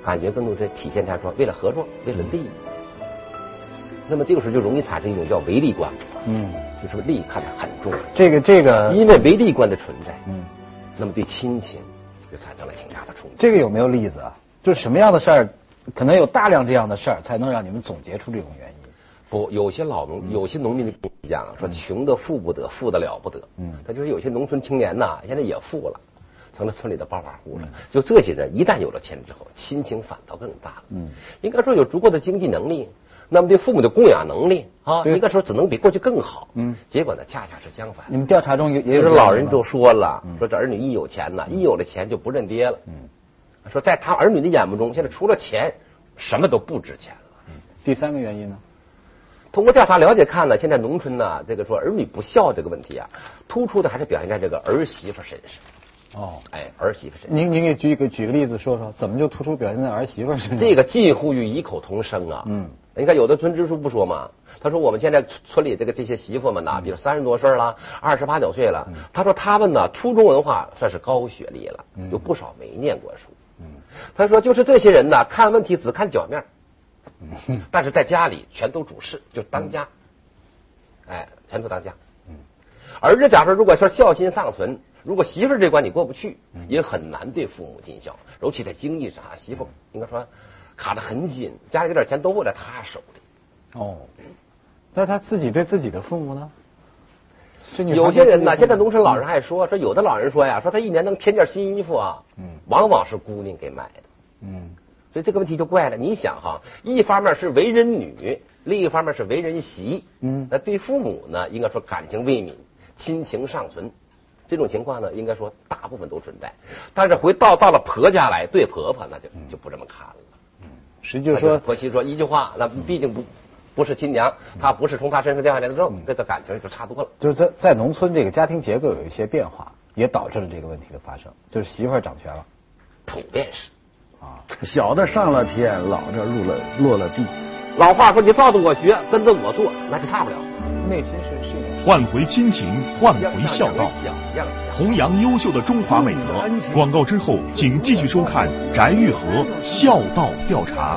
感觉更多是体现在说为了合作，为了利益。那么这个时候就容易产生一种叫唯利观，就是利益看得很重。 这个， 因为唯利观的存在，那么对亲情就产生了挺大的冲击。 这个有没有例子啊？就是什么样的事儿，可能有大量这样的事儿，才能让你们总结出这种原因？ 不，有些有些农民的讲说，穷的富不得，富的了不得。他就是有些农村青年呐，现在也富了，成了村里的暴发户了。就这些人一旦有了钱之后，亲情反倒更大了。应该说有足够的经济能力。那么对父母的供养能力啊，应该说只能比过去更好。结果呢，恰恰是相反。 你们调查中也有老人都说了，说这儿女一有钱呢，一有了钱就不认爹了。说在他儿女的眼目中，现在除了钱，什么都不值钱了。 第三个原因呢？ 通过调查了解看呢，现在农村呢，这个说儿女不孝这个问题啊，突出的还是表现在这个儿媳妇身上。儿媳妇身上。您给举个例子说说，怎么就突出表现在儿媳妇身上？ 这个近乎于异口同声啊。你看有的村支书不说嘛，他说我们现在村里这些媳妇们呐，比如30多岁了，28、9岁了，他说他们呢初中文化算是高学历了，有不少没念过书。他说就是这些人呢，看问题只看脚面，但是在家里全都主事，就当家，全都当家。儿子假设如果说孝心尚存，如果媳妇这关你过不去，也很难对父母尽孝，尤其在经济上，媳妇应该说卡得很紧，家里有点钱都握在他手里。 那他自己对自己的父母呢？ 有些人呢，现在农村老人还说有的老人说呀，说他一年能添件新衣服啊，往往是姑娘给买的。所以这个问题就怪了。你想哈，一方面是为人女，另一方面是为人媳。那对父母呢，应该说感情未泯，亲情尚存。这种情况呢，应该说大部分都存在。但是到了婆家来，对婆婆那就不这么看了。 实际说， 婆媳说一句话，那毕竟不是亲娘，她不是从她身上掉下来的肉，这个感情就差多了。 就是在农村这个家庭结构有一些变化，也导致了这个问题的发生，就是媳妇儿掌权了， 普遍是。 小的上了天，老的落了地。 老话说，你照着我学，跟着我做，那就差不了。 内心是换回亲情，换回孝道，弘扬优秀的中华美德。广告之后，请继续收看翟玉和孝道调查。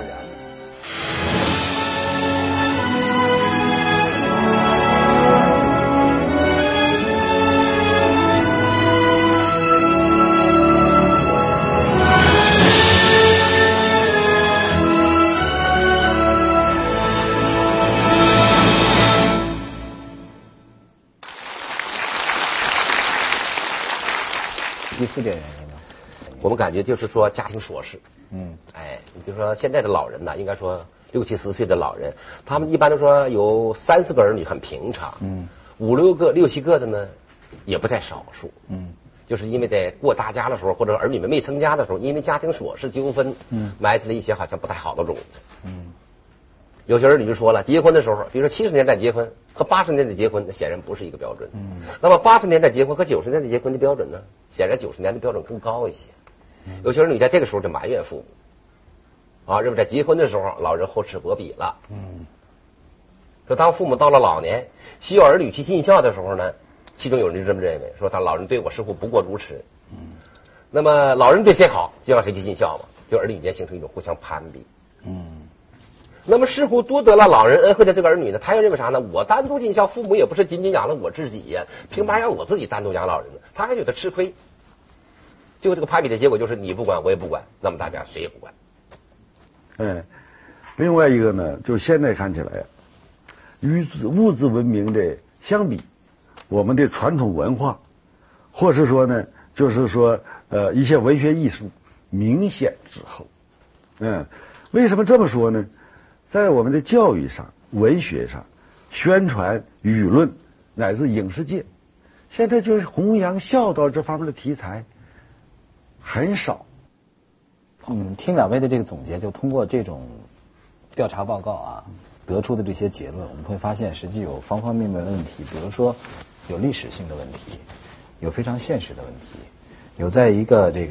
第4点原因呢？ 我们感觉就是说家庭琐事。你比如说现在的老人呢，应该说60、70岁的老人，他们一般都说有30个儿女很平常，5、6个、6、7个的呢也不在少数。就是因为在过大家的时候，或者儿女们没成家的时候，因为家庭琐事纠纷，埋下了一些好像不太好的种子。有些儿女就说了，结婚的时候，比如说70年代结婚和80年代结婚，那显然不是一个标准。那么80年代结婚和90年代结婚的标准呢，显然90年代标准更高一些。有些儿女在这个时候就埋怨父母，认为在结婚的时候老人厚此薄彼了。说当父母到了老年，需要儿女去尽孝的时候呢，其中有人就这么认为，说他老人对我似乎不过如此。那么老人对谁好，就让谁去尽孝嘛，就儿女间形成一种互相攀比。那么似乎多得了老人恩惠的这个儿女呢，他又认为啥呢？我单独尽孝，父母也不是仅仅养了我自己呀，凭嘛让我自己单独养老人呢？他还觉得吃亏。最后这个攀比的结果就是你不管我也不管，那么大家谁也不管。 另外一个呢，就现在看起来，与物质文明的相比，我们的传统文化，或是说呢，就是说一些文学艺术明显滞后。为什么这么说呢？在我们的教育上、文学上、宣传、舆论乃至影视界，现在就是弘扬孝道这方面的题材很少。 听两位的这个总结，就通过这种调查报告得出的这些结论，我们会发现实际有方方面面的问题，比如说有历史性的问题，有非常现实的问题，有在一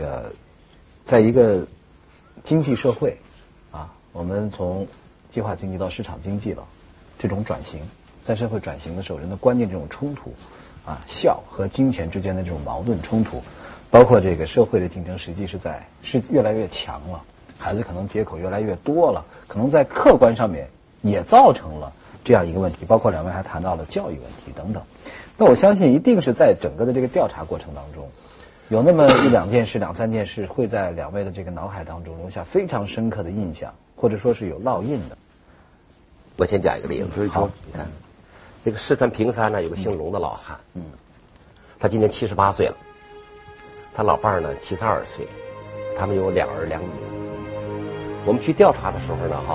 个经济社会我们从计划经济到市场经济了，这种转型，在社会转型的时候，人的观念这种冲突孝和金钱之间的这种矛盾冲突，包括这个社会的竞争，实际是越来越强了。 孩子可能接口越来越多了，可能在客观上面也造成了这样一个问题，包括两位还谈到了教育问题等等。那我相信一定是在整个的这个调查过程当中，有那么一两件事、两三件事会在两位的这个脑海当中留下非常深刻的印象，或者说是有烙印的。 我先讲一个例子。好，你看，这个四川平山呢有个姓龙的老汉，他今年78岁了，他老伴儿呢72岁，他们有2儿2女。我们去调查的时候呢，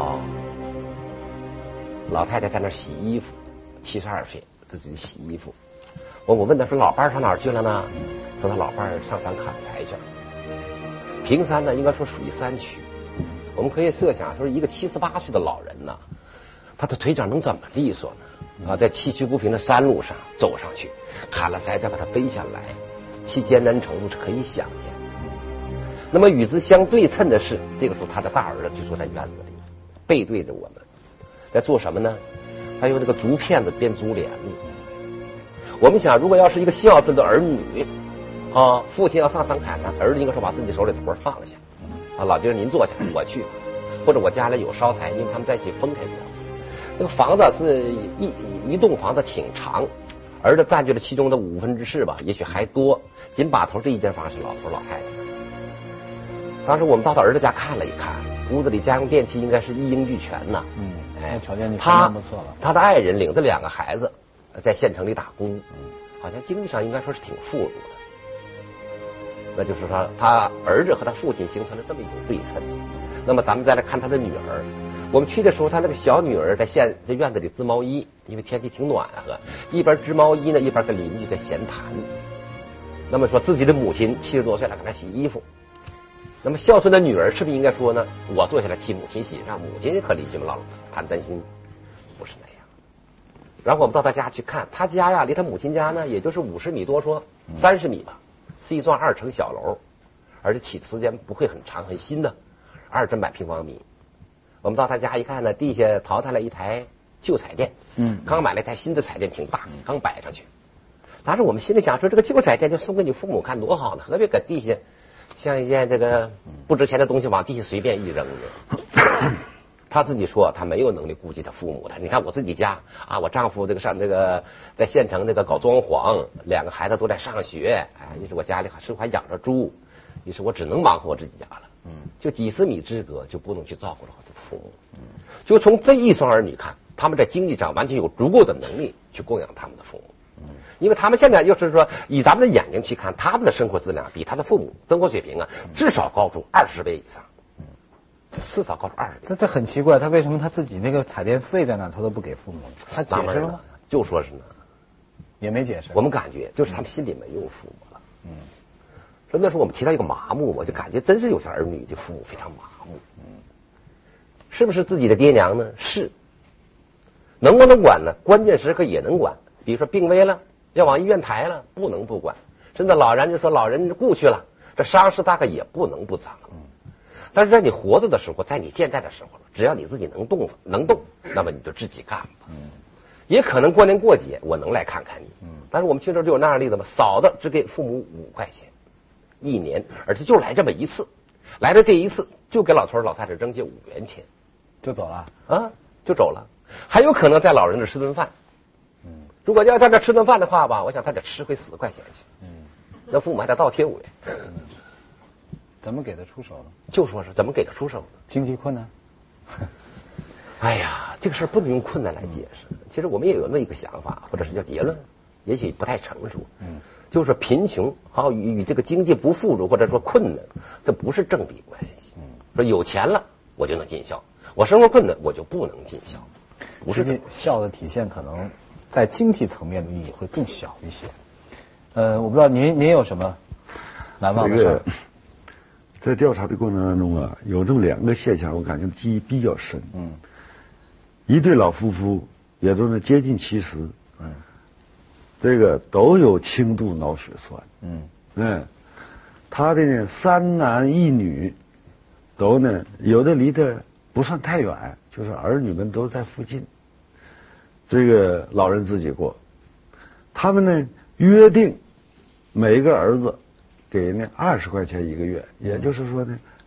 老太太在那儿洗衣服，72岁自己洗衣服。我问他说老伴儿上哪儿去了呢？他说他老伴儿上山砍柴去了。平山呢应该说属于山区，我们可以设想说一个78岁的老人呢，他的腿脚能怎么利索呢？在崎岖不平的山路上走上去，砍了柴再把它背下来，其艰难程度是可以想见。那么与之相对称的是，这个时候他的大儿子就坐在院子里，背对着我们，在做什么呢？他用这个竹片子编竹帘子。我们想，如果要是一个孝顺的儿女父亲要上山砍他，儿子应该说把自己手里的活放下老爹您坐下，我去，或者我家里有烧柴，因为他们在一起分开过。那个房子是一栋房子挺长，儿子占据了其中的4/5吧，也许还多。紧把头这一间房是老头老太太。当时我们到他儿子家看了一看，屋子里家用电器应该是一应俱全呢。 条件就相当不错了。 他的爱人领着2个孩子在县城里打工，好像经济上应该说是挺富足的。那就是说，他儿子和他父亲形成了这么一种对称。那么咱们再来看他的女儿。我们去的时候，他那个小女儿在院子里织毛衣，因为天气挺暖和，一边织毛衣呢，一边跟邻居在闲谈。那么说自己的母亲70多岁了，给他洗衣服。那么孝顺的女儿是不是应该说呢？我坐下来替母亲洗，让母亲和邻居们老谈担心，不是那样。然后我们到他家去看，他家呀离他母亲家呢，也就是50米多说30米吧，是一幢2层小楼，而且起的时间不会很长，很新的，200平方米。我们到他家一看呢，地下淘汰了一台旧彩电，刚买了一台新的彩电，挺大，刚摆上去。当时我们心里想说，这个旧彩电就送给你父母看多好呢，何必搁地下像一件这个不值钱的东西往地下随便一扔呢？他自己说他没有能力顾及他父母的。你看我自己家我丈夫这个上这个在县城这个搞装潢，2个孩子都在上学，一是我家里还养着猪，一是我只能忙活我自己家了。就几十米之隔就不能去照顾了我的父母。就从这一双儿女看，他们在经济上完全有足够的能力去供养他们的父母。因为他们现在又是说以咱们的眼睛去看，他们的生活质量比他的父母生活水平至少高出20倍以上。至少高出20倍。 这很奇怪，他为什么他自己那个彩电费在那他都不给父母？他解释了吗？ 就说是呢， 也没解释。 我们感觉就是他们心里没有父母了。说那时候我们提到一个麻木，我就感觉真是有些儿女的父母非常麻木。是不是自己的爹娘呢？是。能不能管呢？关键时刻也能管。比如说病危了，要往医院抬了，不能不管。甚至老人就说老人故去了，这伤势大概也不能不脏。但是在你活着的时候，在你健在的时候，只要你自己能动，那么你就自己干吧。也可能过年过节我能来看看你。但是我们听说就有那样的例子嘛，少的只给父母5块钱1年，而且就来这么一次，来的这一次就给老头老太太扔下5元钱， 就走了就走了。还有可能在老人这吃顿饭。如果要在这吃顿饭的话吧，我想他得吃回10块钱去。那父母还得倒贴5元。 怎么给他出手呢？ 就说是怎么给他出手呢？ 经济困难。 哎呀，这个事儿不能用困难来解释。其实我们也有那么一个想法，或者是叫结论，也许不太成熟。就是说贫穷与这个经济不富足或者说困难，这不是正比关系。说有钱了我就能尽孝，我生活困难我就不能尽孝。不是孝的体现可能在经济层面的意义会更小一些。我不知道您有什么难忘的事儿？ 在调查的过程当中有这么2个现象，我感觉记忆比较深。一对老夫妇也都是接近70，这个都有轻度脑血栓。他的呢3男1女都呢有的离得不算太远，就是儿女们都在附近。这个老人自己过，他们呢约定每个儿子给呢20块钱1个月，也就是说呢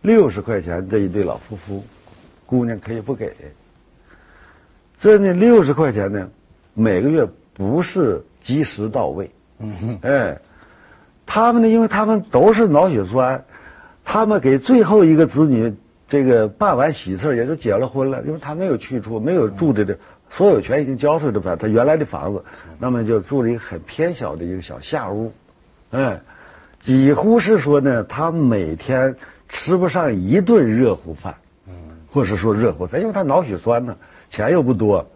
60块钱这一对老夫妇，姑娘可以不给。这呢60块钱呢，每个月不是及时到位。哎，他们呢，因为他们都是脑血栓，他们给最后一个子女这个办完喜事也就结了婚了，因为他没有去处，没有住的所有权已经交出去了，他原来的房子，那么就住了一个很偏小的一个小下屋，几乎是说呢，他每天吃不上一顿热乎饭，或是说热乎饭，因为他脑血栓呢，钱又不多，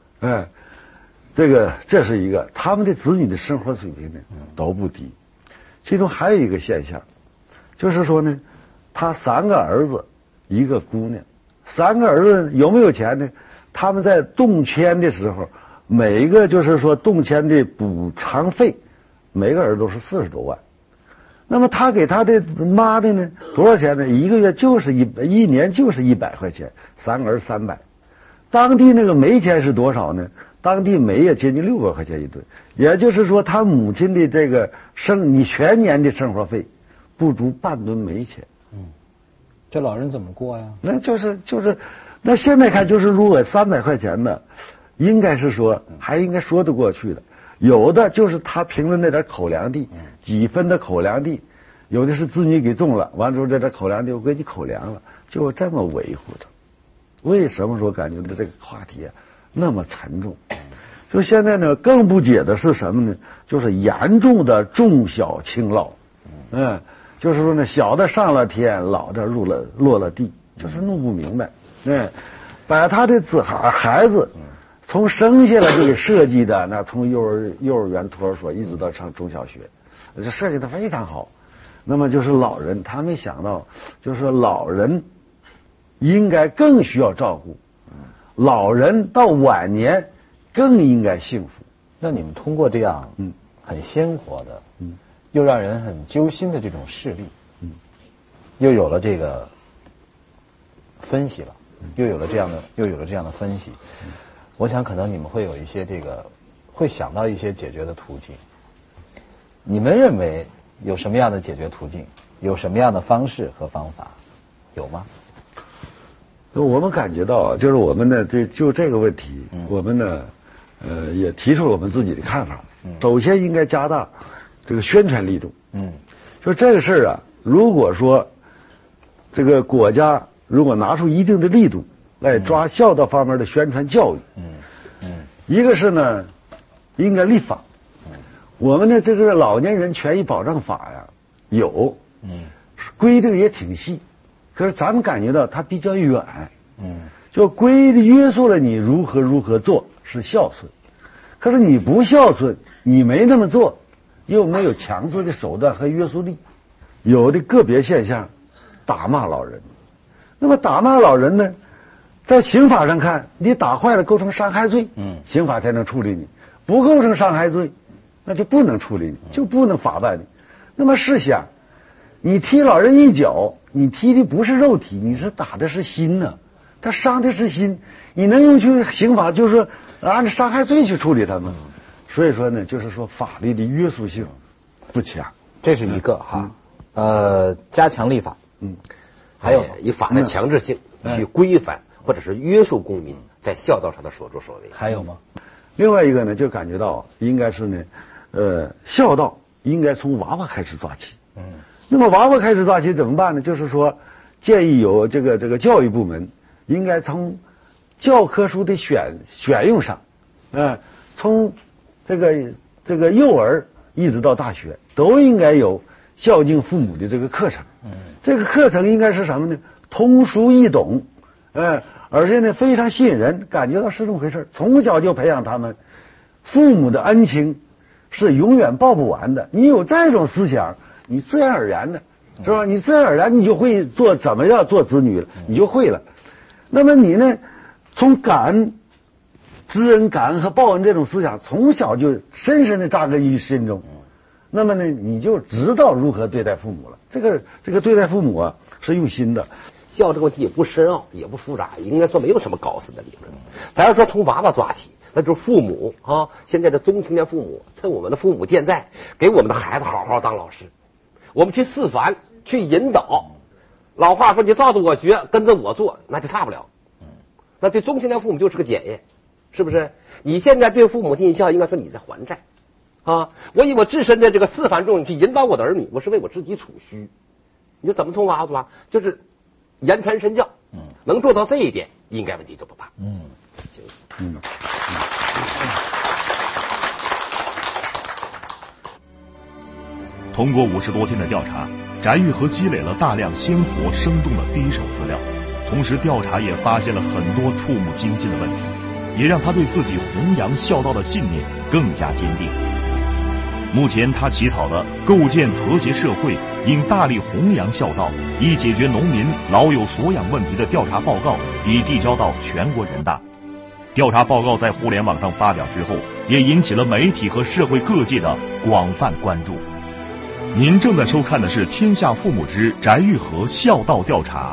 这是一个，他们的子女的生活水平呢都不低，其中还有一个现象，就是说呢，他3个儿子1个姑娘，3个儿子有没有钱呢？他们在动迁的时候，每一个就是说动迁的补偿费，每个儿子都是40多万。那么他给他的妈的呢多少钱呢？一个月就是一年就是100块钱，3个儿子300。当地那个煤钱是多少呢？当地煤也接近600块钱一吨，也就是说他母亲的这个你全年的生活费不足半吨煤钱。 这老人怎么过呀？ 那就是那现在看就是如果300块钱呢，应该是说还应该说得过去的。有的就是他凭着那点口粮地，几分的口粮地，有的是子女给种了，完之后这点口粮地我给你口粮了，就这么维护着。为什么说感觉到这个话题那么沉重？就现在呢，更不解的是什么呢？就是严重的重小轻劳，就是说呢，小的上了天，老的落了地，就是弄不明白。把他的孩子从生下来就给设计的，那从幼儿园托儿所一直到上中小学，这设计的非常好。那么就是老人，他没想到，就是老人应该更需要照顾，老人到晚年更应该幸福。 那你们通过这样很鲜活的又让人很揪心的这种事例又有了这个分析了，又有了这样的分析，我想可能你们会有一些会想到一些解决的途径。你们认为有什么样的解决途径？有什么样的方式和方法？有吗？ 我们感觉到，就是我们呢，就这个问题，我们呢，也提出了我们自己的看法。首先应该加大这个宣传力度。就这个事儿啊，如果说这个国家如果拿出一定的力度来抓孝道方面的宣传教育，一个是呢，应该立法。我们的这个老年人权益保障法呀，有，规定也挺细，可是咱们感觉到它比较远，就约束了你如何做是孝顺，可是你不孝顺，你没那么做，又没有强制的手段和约束力。有的个别现象，打骂老人。那么打骂老人呢，在刑法上看，你打坏了构成伤害罪，刑法才能处理你；不构成伤害罪，那就不能处理你，就不能法办你。那么试想，你踢老人一脚，你踢的不是肉体，你是打的是心呢，他伤的是心，你能用去刑法就是说按照伤害罪去处理他吗？所以说呢，就是说法律的约束性不强， 这是一个哈。加强立法， 还有以法的强制性去规范或者是约束公民在孝道上的所作所为。 还有吗？ 另外一个呢，就感觉到应该是呢，孝道应该从娃娃开始抓起。那么娃娃开始抓起怎么办呢？就是说，建议有这个教育部门应该从教科书的选用上，从这个幼儿一直到大学都应该有孝敬父母的这个课程。这个课程应该是什么呢？通俗易懂，而且呢非常吸引人，感觉到是这么回事。从小就培养他们，父母的恩情是永远报不完的。你有这种思想，你自然而然的，是吧？你自然而然你就会怎么样做子女了，你就会了。那么你呢，从感恩、知恩、感恩和报恩这种思想，从小就深深的扎根于心中。那么呢，你就知道如何对待父母了。这个对待父母啊，是用心的。 孝这个问题也不深奥，也不复杂，应该说没有什么高深的理论。咱要说从娃娃抓起，那就是父母啊，现在的中青年父母，趁我们的父母健在，给我们的孩子好好当老师。我们去示范，去引导， 老话说，你照着我学，跟着我做，那就差不了。那对中青年父母就是个检验，是不是？你现在对父母尽孝，应该说你在还债啊！我以我自身的这个四凡重去引导我的儿女，我是为我自己储蓄。你说怎么从娃子吧，就是言传身教，能做到这一点，应该问题都不大。 通过50多天的调查，翟玉和积累了大量鲜活生动的第一手资料，同时调查也发现了很多触目惊心的问题，也让他对自己弘扬孝道的信念更加坚定。目前他起草了《构建和谐社会应大力弘扬孝道，以解决农民老有所养问题》的调查报告已递交到全国人大。调查报告在互联网上发表之后，也引起了媒体和社会各界的广泛关注。您正在收看的是《天下父母之翟玉和孝道调查》。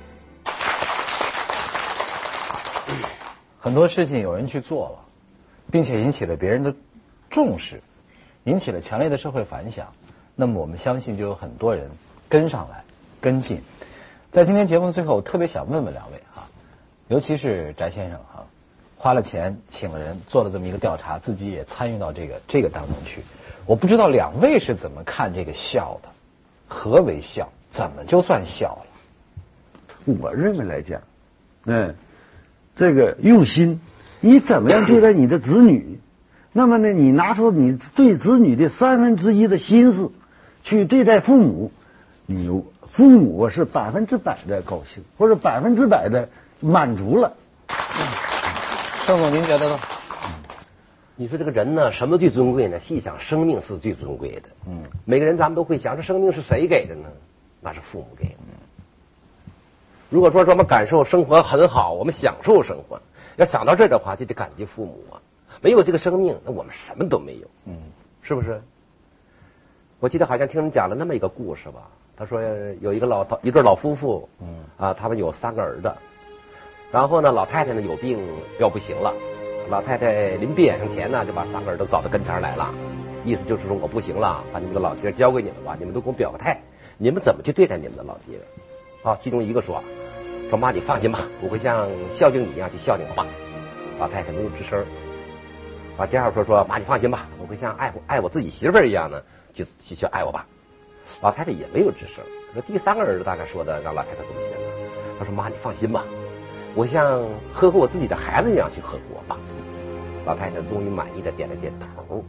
很多事情有人去做了，并且引起了别人的重视，引起了强烈的社会反响，那么我们相信就有很多人跟上来跟进。在今天节目的最后，我特别想问问两位啊，尤其是翟先生啊，花了钱请了人做了这么一个调查，自己也参与到这个当中去。我不知道两位是怎么看这个孝的，何为孝，怎么就算孝了？ 我认为来讲，这个用心，你怎么样对待你的子女，那么呢，你拿出你对子女的1/3的心思去对待父母，你父母是100%的高兴，或者100%的满足了。 郑总，您觉得呢？ 你说这个人呢，什么最尊贵呢？细想，生命是最尊贵的。每个人咱们都会想，这生命是谁给的呢？那是父母给的。如果说我们感受生活很好，我们享受生活，要想到这儿的话，就得感激父母啊。没有这个生命，那我们什么都没有。是不是？我记得好像听人讲了那么一个故事吧。他说有一对老夫妇，他们有3个儿子，然后呢，老太太呢有病要不行了。老太太临别眼前呢，就把3个儿子找到跟前来了，意思就是说我不行了，把你们的老爹交给你们吧，你们都给我表个态，你们怎么去对待你们的老爹？其中一个说妈，你放心吧，我会像孝敬你一样去孝敬我爸。老太太没有吱声。第二说妈，你放心吧，我会像爱我自己媳妇儿一样呢去爱我爸。老太太也没有吱声。说第3个儿子大概说的让老太太不行了。他说妈，你放心吧，我像呵护我自己的孩子一样去呵护我爸。老太太终于满意的点了点头。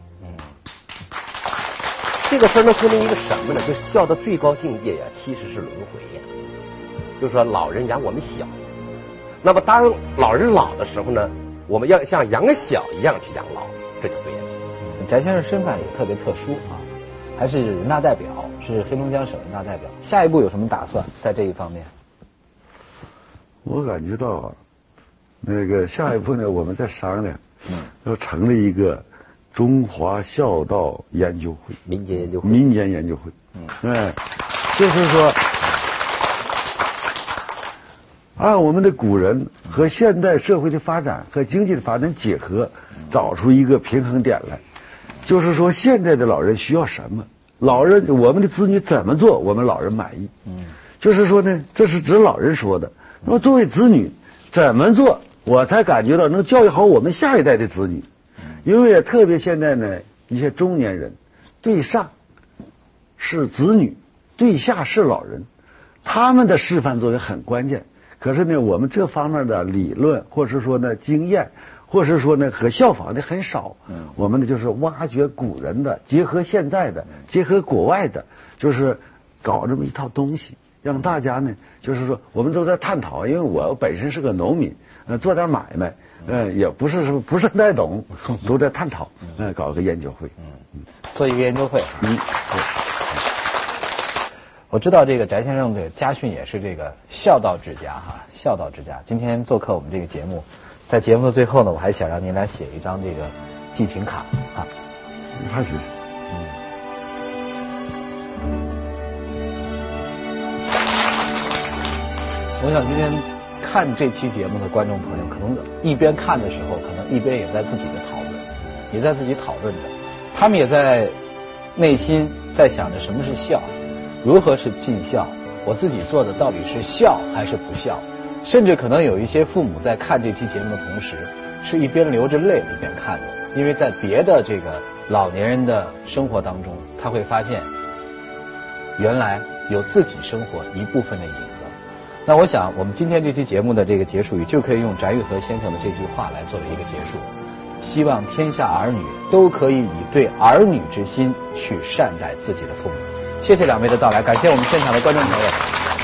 这个事儿呢，说明一个什么呢？就是孝的最高境界呀，其实是轮回呀。就是说老人养我们小，那么当老人老的时候呢，我们要像养小一样去养老，这就对了。 翟先生身份也特别特殊啊，还是人大代表，是黑龙江省人大代表。下一步有什么打算在这一方面？ 我感觉到那个下一步呢，我们再商量，要成立一个中华孝道研究会， 民间研究会， 就是说，按我们的古人和现代社会的发展和经济的发展结合，找出一个平衡点来。就是说，现在的老人需要什么，我们的子女怎么做，我们老人满意。就是说呢，这是指老人说的。那么作为子女怎么做，我才感觉到能教育好我们下一代的子女。因为特别现在呢，一些中年人对上是子女，对下是老人，他们的示范作用很关键。可是呢，我们这方面的理论，或是说呢经验，或是说呢和效仿的很少。我们呢就是挖掘古人的，结合现在的，结合国外的，就是搞这么一套东西，让大家呢就是说我们都在探讨。因为我本身是个农民，做点买卖，也不是太懂，都在探讨，搞个研究会， 做一个研究会。我知道这个翟先生的家训也是这个孝道之家哈，孝道之家。今天做客我们这个节目，在节目的最后呢，我还想让您来写一张这个寄情卡啊。 他写。 我想今天看这期节目的观众朋友，可能一边看的时候，可能一边也在自己的讨论，也在自己讨论着，他们也在内心在想着什么是孝，如何是尽孝， 我自己做的到底是孝还是不孝？甚至可能有一些父母在看这期节目的同时，是一边流着泪一边看的，因为在别的这个老年人的生活当中，他会发现原来有自己生活一部分的影子。那我想我们今天这期节目的这个结束语就可以用翟玉和先生的这句话来作为一个结束，希望天下儿女都可以以对儿女之心去善待自己的父母。谢谢两位的到来，感谢我们现场的观众朋友。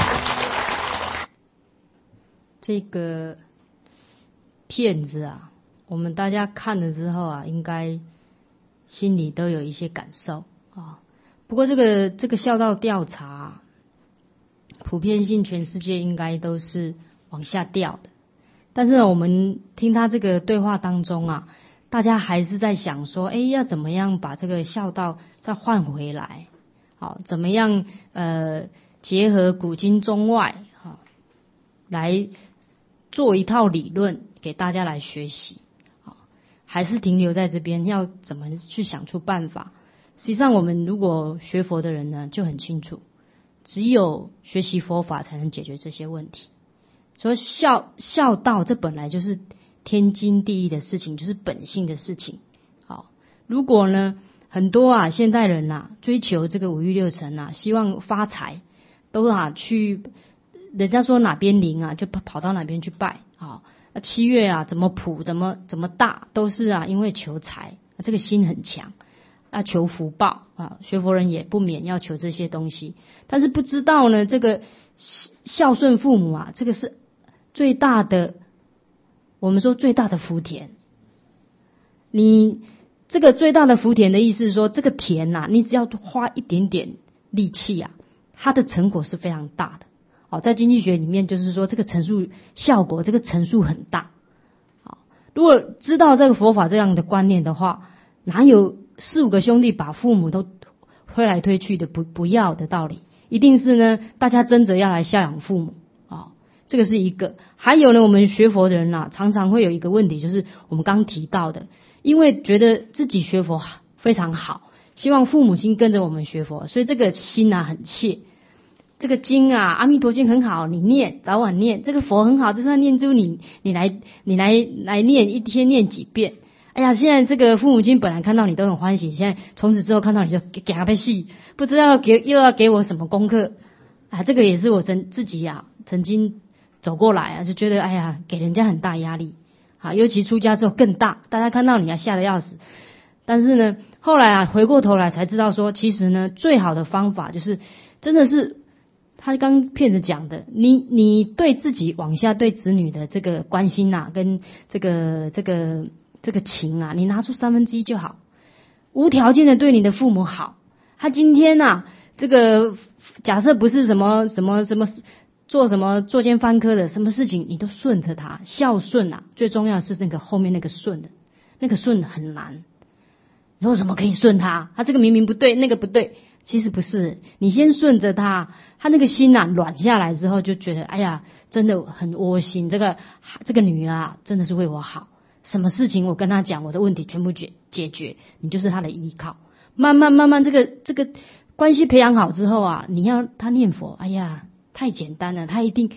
这个片子啊，我们大家看了之后啊，应该心里都有一些感受啊。不过这个孝道调查，普遍性全世界应该都是往下掉的。但是呢，我们听他这个对话当中啊，大家还是在想说，要怎么样把这个孝道再换回来？好，怎么样结合古今中外好来做一套理论给大家来学习，还是停留在这边，要怎么去想出办法？实际上，我们如果学佛的人呢，就很清楚，只有学习佛法才能解决这些问题。所以孝道这本来就是天经地义的事情，就是本性的事情。好，如果呢很多现代人追求这个五欲六尘希望发财，都去。人家说哪边灵就跑到哪边去拜七月怎么普怎么大，都是因为求财，这个心很强，求福报学佛人也不免要求这些东西，但是不知道呢，这个孝顺父母这个是最大的，我们说最大的福田。你这个最大的福田的意思是说，这个田你只要花一点点力气它的成果是非常大的。在经济学里面就是说，这个乘数效果，这个乘数很大。如果知道这个佛法这样的观念的话，哪有4-5个兄弟把父母都推来推去的不要的道理？一定是呢，大家争着要来孝养父母这个是一个。还有呢，我们学佛的人常常会有一个问题，就是我们刚提到的，因为觉得自己学佛非常好，希望父母亲跟着我们学佛，所以这个心很切。这个经阿弥陀经很好，你念早晚念，这个佛很好，就算念珠你来念，一天念几遍。哎呀，现在这个父母亲本来看到你都很欢喜，现在从此之后看到你就给他被戏，不知道又要给我什么功课这个也是我自己曾经走过来就觉得哎呀，给人家很大压力尤其出家之后更大，大家看到你吓得要死。但是呢，后来回过头来才知道说，其实呢，最好的方法就是真的是。他刚骗子讲的，你对自己往下对子女的这个关心跟这个情你拿出1/3就好，无条件的对你的父母好。他今天这个假设不是什么做什么作奸犯科的什么事情，你都顺着他，孝顺最重要的是那个后面那个顺的，那个顺很难。你说什么可以顺他？他这个明明不对，那个不对。其实不是，你先顺着他那个心软下来之后，就觉得哎呀，真的很窝心。这个女儿真的是为我好，什么事情我跟她讲，我的问题全部解决，你就是她的依靠。慢慢这个关系培养好之后你要她念佛，哎呀，太简单了，她一定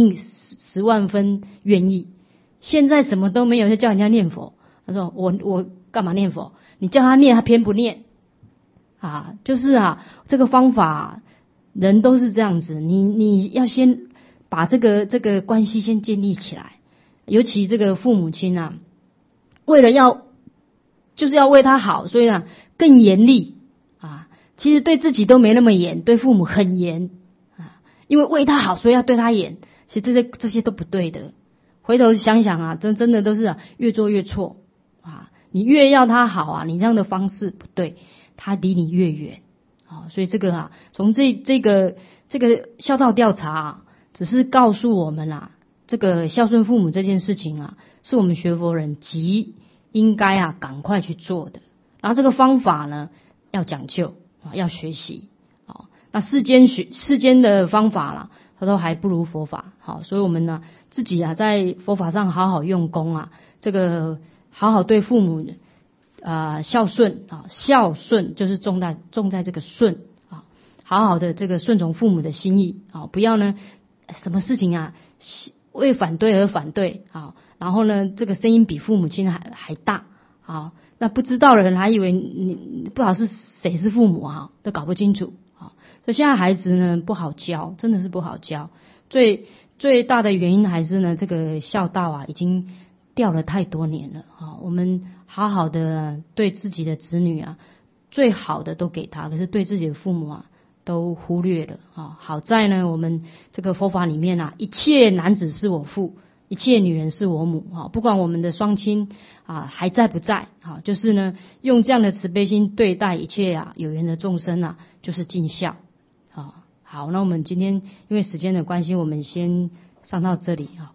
10万分愿意。现在什么都没有，就叫人家念佛，他说我干嘛念佛？你叫他念，他偏不念。就是这个方法人都是这样子，你要先把这个关系先建立起来，尤其这个父母亲为了就是要为他好，所以更严厉其实对自己都没那么严，对父母很严因为为他好，所以要对他严。其实这些都不对的，回头想想真的都是越做越错你越要他好你这样的方式不对，他离你越远所以这个从这个孝道调查只是告诉我们这个孝顺父母这件事情是我们学佛人极应该赶快去做的。然后这个方法呢要讲究要学习那世间的方法它都还不如佛法所以我们呢自己在佛法上好好用功这个好好对父母孝顺孝顺就是重在这个顺好好的这个顺从父母的心意啊，不要呢什么事情啊为反对而反对啊，然后呢这个声音比父母亲还大啊，那不知道的人还以为你不知道是谁是父母啊，都搞不清楚啊。所以现在孩子呢不好教，真的是不好教。最大的原因还是呢这个孝道啊已经掉了太多年了啊。我们好好的对自己的子女啊，最好的都给他，可是对自己的父母啊都忽略了啊。好在呢我们这个佛法里面啊，一切男子是我父，一切女人是我母啊，不管我们的双亲啊还在不在啊，就是呢用这样的慈悲心对待一切啊有缘的众生啊，就是尽孝啊。好，那我们今天因为时间的关系，我们先上到这里啊。